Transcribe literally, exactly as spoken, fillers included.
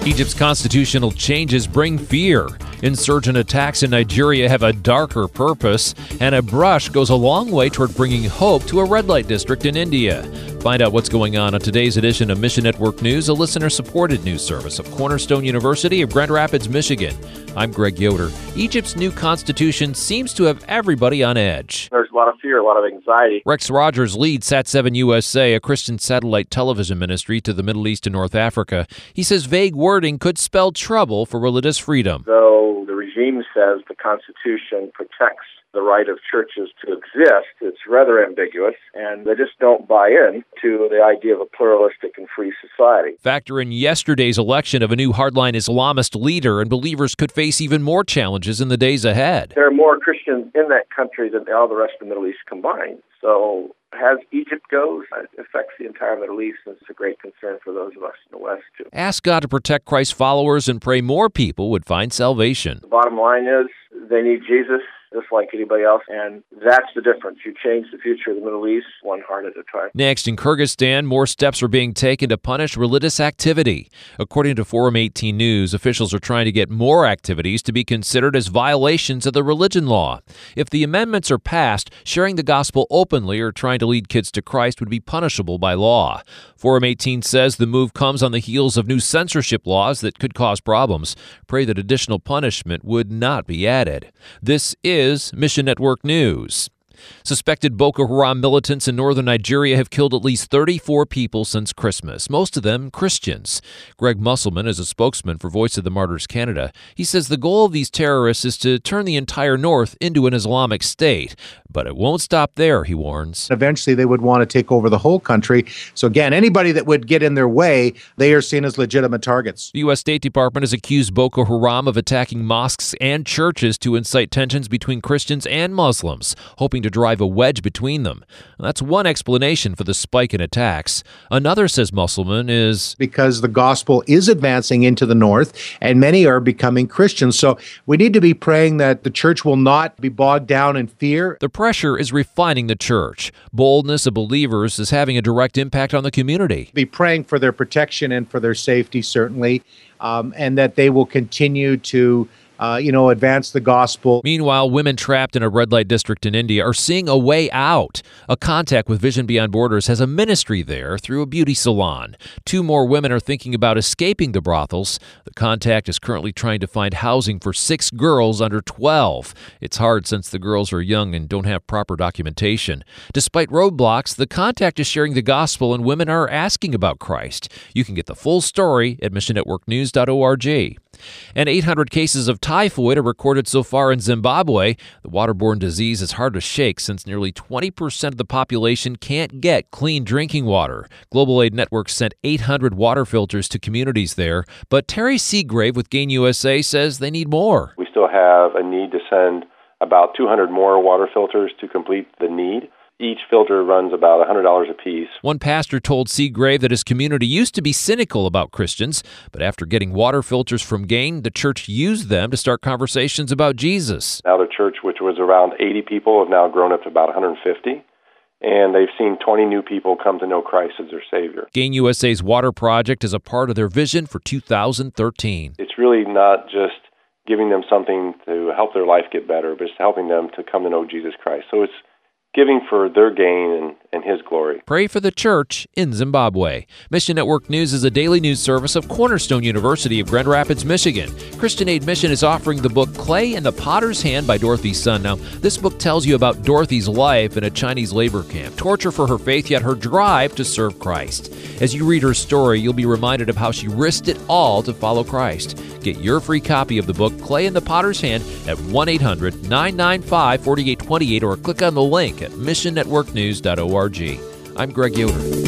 Egypt's constitutional changes bring fear. Insurgent attacks in Nigeria have a darker purpose, and a brush goes a long way toward bringing hope to a red light district in India. Find out what's going on on today's edition of Mission Network News, a listener-supported news service of Cornerstone University of Grand Rapids, Michigan. I'm Greg Yoder. Egypt's new constitution seems to have everybody on edge. There's a lot of fear, a lot of anxiety. Rex Rogers leads Sat seven U S A, a Christian satellite television ministry to the Middle East and North Africa. He says vague wording could spell trouble for religious freedom. Though the regime says the Constitution protects the right of churches to exist, it's rather ambiguous, and they just don't buy in to the idea of a pluralistic and free society. Factor in yesterday's election of a new hardline Islamist leader, and believers could face even more challenges in the days ahead. There are more Christians in that country than all the rest of the Middle East combined. So as Egypt goes, it affects the entire Middle East, and it's a great concern for those of us in the West, too. Ask God to protect Christ's followers and pray more people would find salvation. The bottom line is they need Jesus, just like anybody else, and that's the difference. You change the future of the Middle East one heart at a time. Next, in Kyrgyzstan, more steps are being taken to punish religious activity. According to Forum eighteen News, officials are trying to get more activities to be considered as violations of the religion law. If the amendments are passed, sharing the gospel openly or trying to lead kids to Christ would be punishable by law. Forum eighteen says the move comes on the heels of new censorship laws that could cause problems. Pray that additional punishment would not be added. This is Mission Network News. Suspected Boko Haram militants in northern Nigeria have killed at least thirty-four people since Christmas, most of them Christians. Greg Musselman is a spokesman for Voice of the Martyrs Canada. He says the goal of these terrorists is to turn the entire north into an Islamic state. But it won't stop there, he warns. Eventually, they would want to take over the whole country. So again, anybody that would get in their way, they are seen as legitimate targets. The U S State Department has accused Boko Haram of attacking mosques and churches to incite tensions between Christians and Muslims, hoping to drive a wedge between them. That's one explanation for the spike in attacks. Another, says Musselman, is because the gospel is advancing into the north and many are becoming Christians. So we need to be praying that the church will not be bogged down in fear. The pressure is refining the church. Boldness of believers is having a direct impact on the community. Be praying for their protection and for their safety, certainly, um, and that they will continue to Uh, you know, advance the gospel. Meanwhile, women trapped in a red light district in India are seeing a way out. A contact with Vision Beyond Borders has a ministry there through a beauty salon. Two more women are thinking about escaping the brothels. The contact is currently trying to find housing for six girls under twelve. It's hard since the girls are young and don't have proper documentation. Despite roadblocks, the contact is sharing the gospel and women are asking about Christ. You can get the full story at mission network news dot org. And eight hundred cases of typhoid are recorded so far in Zimbabwe. The waterborne disease is hard to shake since nearly twenty percent of the population can't get clean drinking water. Global Aid Network sent eight hundred water filters to communities there, but Terry Seagrave with Gain U S A says they need more. We still have a need to send about two hundred more water filters to complete the need. Each filter runs about one hundred dollars a piece. One pastor told Seagrave that his community used to be cynical about Christians, but after getting water filters from Gain, the church used them to start conversations about Jesus. Now the church, which was around eighty people, have now grown up to about one hundred fifty. And they've seen twenty new people come to know Christ as their Savior. Gain U S A's water project is a part of their vision for two thousand thirteen. It's really not just giving them something to help their life get better, but it's helping them to come to know Jesus Christ. So it's giving for their gain and, and His glory. Pray for the church in Zimbabwe. Mission Network News is a daily news service of Cornerstone University of Grand Rapids, Michigan. Christian Aid Mission is offering the book Clay in the Potter's Hand by Dorothy Sun. Now, this book tells you about Dorothy's life in a Chinese labor camp, torture for her faith, yet her drive to serve Christ. As you read her story, you'll be reminded of how she risked it all to follow Christ. Get your free copy of the book Clay in the Potter's Hand at one eight hundred nine nine five four eight two eight or click on the link at mission network news dot org. I'm Greg Yoder.